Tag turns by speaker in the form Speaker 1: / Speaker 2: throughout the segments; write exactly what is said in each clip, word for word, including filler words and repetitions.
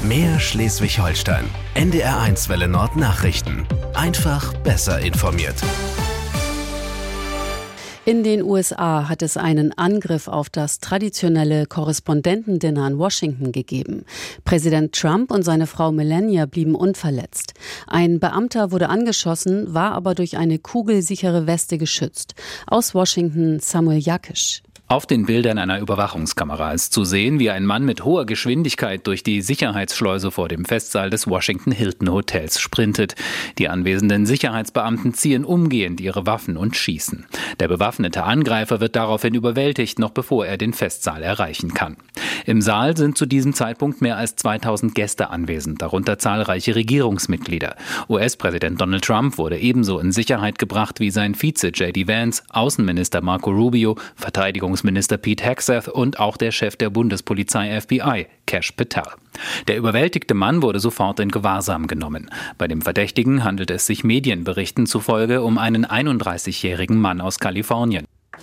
Speaker 1: Mehr Schleswig-Holstein. N D R eins Welle Nord Nachrichten. Einfach besser informiert.
Speaker 2: In den U S A hat es einen Angriff auf das traditionelle Korrespondentendinner in Washington gegeben. Präsident Trump und seine Frau Melania blieben unverletzt. Ein Beamter wurde angeschossen, war aber durch eine kugelsichere Weste geschützt. Aus Washington Samuel Jakisch.
Speaker 3: Auf den Bildern einer Überwachungskamera ist zu sehen, wie ein Mann mit hoher Geschwindigkeit durch die Sicherheitsschleuse vor dem Festsaal des Washington Hilton Hotels sprintet. Die anwesenden Sicherheitsbeamten ziehen umgehend ihre Waffen und schießen. Der bewaffnete Angreifer wird daraufhin überwältigt, noch bevor er den Festsaal erreichen kann. Im Saal sind zu diesem Zeitpunkt mehr als zweitausend Gäste anwesend, darunter zahlreiche Regierungsmitglieder. U S-Präsident Donald Trump wurde ebenso in Sicherheit gebracht wie sein Vize J D Vance, Außenminister Marco Rubio, Verteidigungsminister Pete Hegseth und auch der Chef der Bundespolizei F B I, Kash Patel. Der überwältigte Mann wurde sofort in Gewahrsam genommen. Bei dem Verdächtigen handelt es sich Medienberichten zufolge um einen einunddreißigjährigen Mann aus Kalifornien.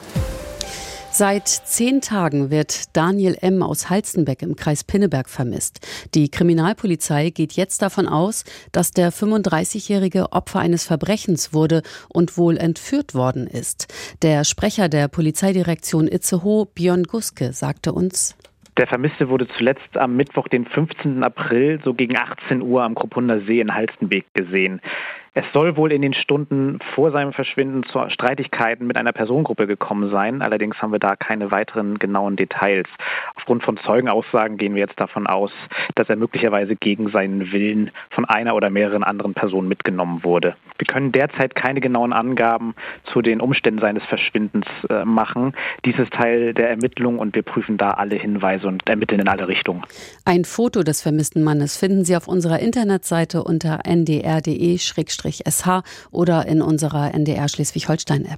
Speaker 2: Seit zehn Tagen wird Daniel M. aus Halstenbeck im Kreis Pinneberg vermisst. Die Kriminalpolizei geht jetzt davon aus, dass der fünfunddreißigjährige Opfer eines Verbrechens wurde und wohl entführt worden ist. Der Sprecher der Polizeidirektion Itzehoe, Björn Guske, sagte uns:
Speaker 4: Der Vermisste wurde zuletzt am Mittwoch, den fünfzehnten April, so gegen achtzehn Uhr am Kruppunder See in Halstenbeck gesehen. Es soll wohl in den Stunden vor seinem Verschwinden zu Streitigkeiten mit einer Personengruppe gekommen sein. Allerdings haben wir da keine weiteren genauen Details. Aufgrund von Zeugenaussagen gehen wir jetzt davon aus, dass er möglicherweise gegen seinen Willen von einer oder mehreren anderen Personen mitgenommen wurde. Wir können derzeit keine genauen Angaben zu den Umständen seines Verschwindens äh, machen. Dies ist Teil der Ermittlung und wir prüfen da alle Hinweise und ermitteln in alle Richtungen.
Speaker 2: Ein Foto des vermissten Mannes finden Sie auf unserer Internetseite unter n d r punkt d e slash s h oder in unserer N D R Schleswig-Holstein-App.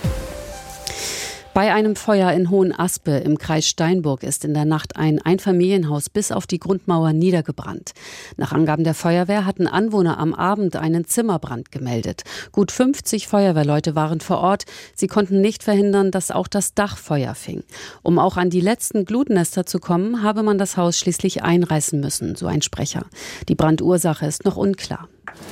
Speaker 2: Bei einem Feuer in Hohenaspe im Kreis Steinburg ist in der Nacht ein Einfamilienhaus bis auf die Grundmauer niedergebrannt. Nach Angaben der Feuerwehr hatten Anwohner am Abend einen Zimmerbrand gemeldet. Gut fünfzig Feuerwehrleute waren vor Ort. Sie konnten nicht verhindern, dass auch das Dach Feuer fing. Um auch an die letzten Glutnester zu kommen, habe man das Haus schließlich einreißen müssen, so ein Sprecher. Die Brandursache ist noch unklar.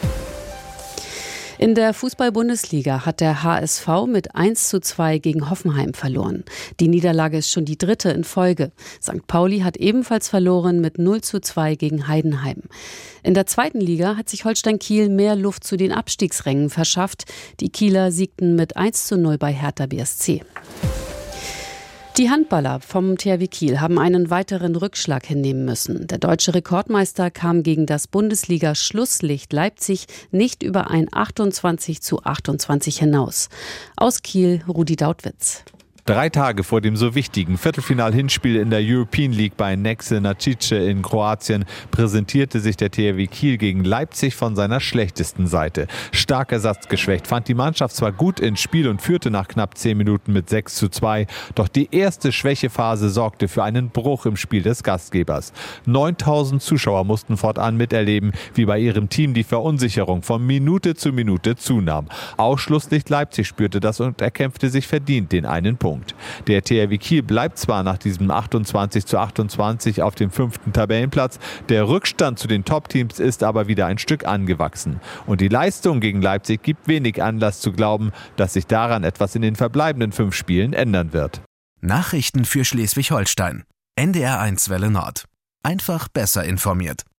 Speaker 2: In der Fußball-Bundesliga hat der H S V mit eins zu zwei gegen Hoffenheim verloren. Die Niederlage ist schon die dritte in Folge. Sankt Pauli hat ebenfalls verloren mit null zu zwei gegen Heidenheim. In der zweiten Liga hat sich Holstein Kiel mehr Luft zu den Abstiegsrängen verschafft. Die Kieler siegten mit eins zu null bei Hertha B S C. Die Handballer vom T H W Kiel haben einen weiteren Rückschlag hinnehmen müssen. Der deutsche Rekordmeister kam gegen das Bundesliga-Schlusslicht Leipzig nicht über ein achtundzwanzig zu achtundzwanzig hinaus. Aus Kiel, Rudi Dautwitz.
Speaker 5: Drei Tage vor dem so wichtigen Viertelfinal-Hinspiel in der European League bei Nexe Načice in Kroatien präsentierte sich der T H W Kiel gegen Leipzig von seiner schlechtesten Seite. Stark ersatzgeschwächt fand die Mannschaft zwar gut ins Spiel und führte nach knapp zehn Minuten mit sechs zu zwei, doch die erste Schwächephase sorgte für einen Bruch im Spiel des Gastgebers. neuntausend Zuschauer mussten fortan miterleben, wie bei ihrem Team die Verunsicherung von Minute zu Minute zunahm. Auch Schlusslicht Leipzig spürte das und erkämpfte sich verdient den einen Punkt. Der T H W Kiel bleibt zwar nach diesem achtundzwanzig zu achtundzwanzig auf dem fünften Tabellenplatz, der Rückstand zu den Top-Teams ist aber wieder ein Stück angewachsen. Und die Leistung gegen Leipzig gibt wenig Anlass zu glauben, dass sich daran etwas in den verbleibenden fünf Spielen ändern wird.
Speaker 1: Nachrichten für Schleswig-Holstein. N D R eins Welle Nord. Einfach besser informiert.